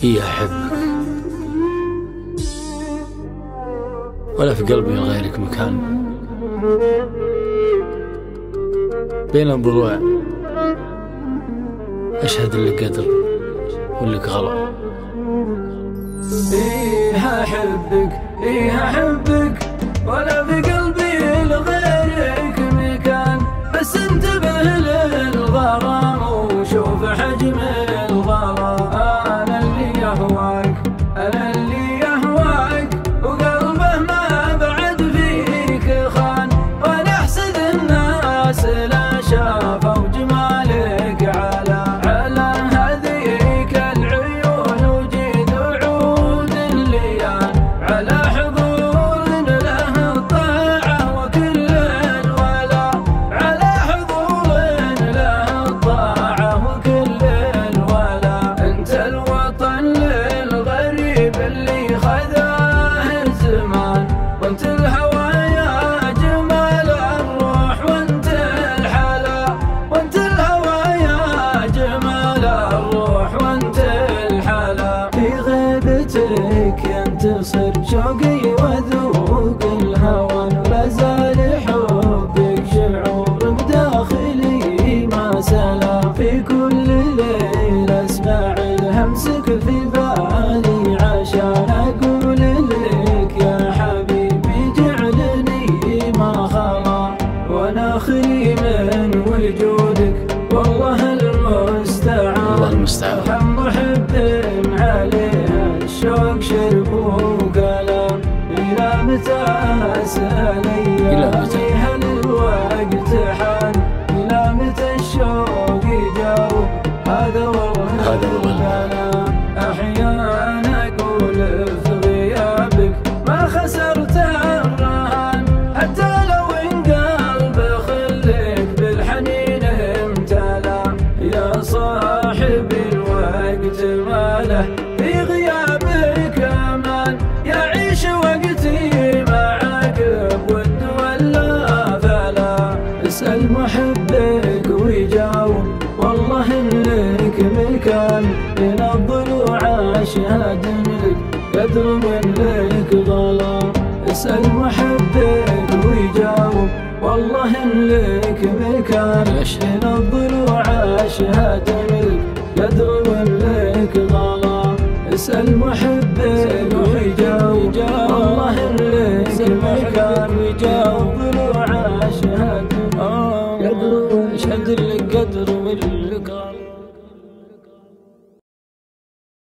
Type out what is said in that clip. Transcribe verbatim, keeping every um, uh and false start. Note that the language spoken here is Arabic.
إيه أحبك ولا في قلبي لغيرك مكان، بين الضلوع أشهد لك قدر ولك غلا. إيه أحبك إيه أحبك ولا في قلبي لغيرك مكان، بس انتبه للغرام وشوف حجم الغرام. أنا اللي يهواك أنا اللي يهواك وقلبه ما بعد فيك خان، وأنا أحسد الناس لا شافوا جمالك على على هذيك العيون وجيد وعود الليان، على حضور له الطاعة وكل الولا، على حضور له الطاعة وكل الولا. أنت الوطن للغريب اللي خذاه الزمان، وانت الهوى يا جمال الروح وانت الحلا، وانت الهوى يا جمال الروح وانت الحلا. في غيبتك ينتصر شوقي وذوق الهوى، لا زال حبك شعور بداخلي ما سلا. في كل ليل اسمع الهمسك في بالي عشان اقول لك يا حبيبي جعلني ما خلا، وانا خلي من وجودك والله المستعان. الله المستعان. ارحم محب عليها الشوق شرب وكلام، الى متى اسال إلى متى؟ ايامي هل الوقت حان، الى متى الشوق يجاوب هذا والله هذا والله الكلام. احيانا اقول في غيابك ما خسرت الرهان، حتى لو ان قلب خلك بالحنين امتلا. يا صاحبي الوقت ماله في غيابك امان، يعيش وقتي معك بود ولا فلا. اسأل محبك ويجاوب والله لك مكان، بين الضلوع اشهد لك قدر ولك غلا. اسأل محبك ويجاوب والله لك مكان، بين الضلوع اشهد لك قدر ولك غلا. اسأل محبك ويجاوب والله لك مكان، ويجاوب ضلوع اشهد قدر اشهد لك قدر